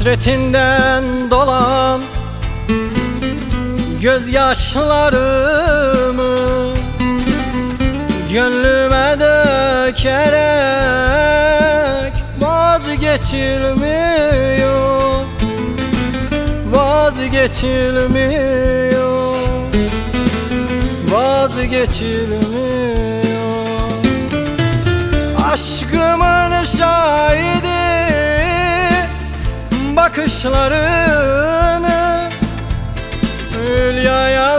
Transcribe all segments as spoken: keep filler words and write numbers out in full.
Hasretinden dolan gözyaşlarımı gönlüme dökerek vazgeçilmiyor, vazgeçilmiyor, vazgeçilmiyor. Aşkımın şahidi bakışlarını Hülya'ya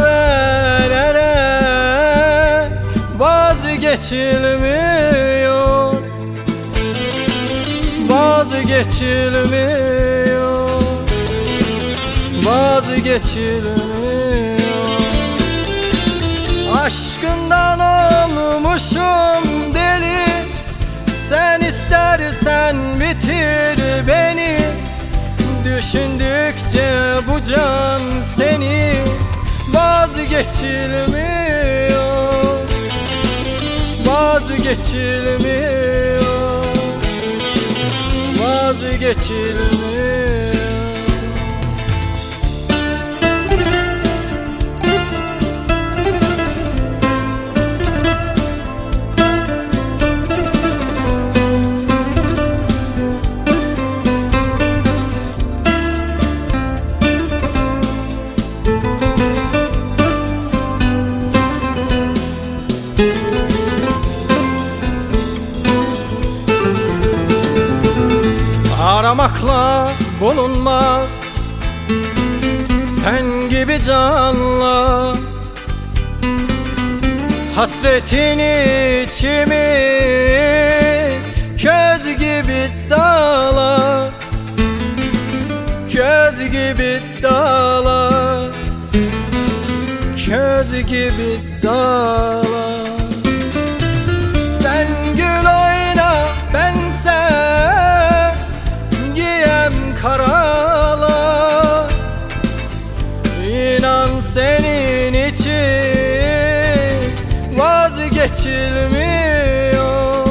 vererek vazgeçilmiyor, vazgeçilmiyor, vazgeçilmiyor. Aşkından olmuşum deli, sen istersen bitir beni. Düşündükçe bu can seni vazgeçilmiyor, vazgeçilmiyor, vazgeçilmiyor. Aramakla bulunmaz sen gibi canla, hasretin içimi köz gibi dağla, köz gibi dağla, köz gibi dağla. Sen gül oyna bense karala, İnan senin için vazgeçilmiyor,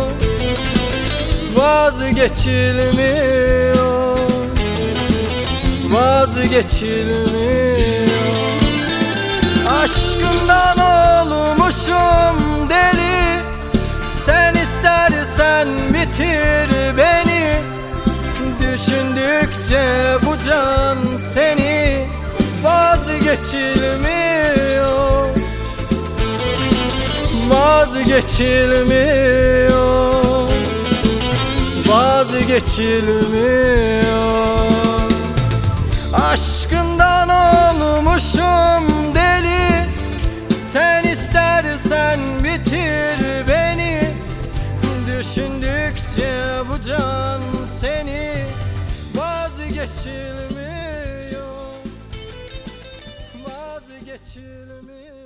vazgeçilmiyor, vazgeçilmiyor. Aşkından olmuşum deli, sen istersen bitir beni. Düşündükçe bu can seni vazgeçilmiyor, vazgeçilmiyor, vazgeçilmiyor. Aşkından olmuşum deli, sen istersen bitir beni. Düşündükçe bu can seni vazgeçilmiyor, vazgeçilmiyor.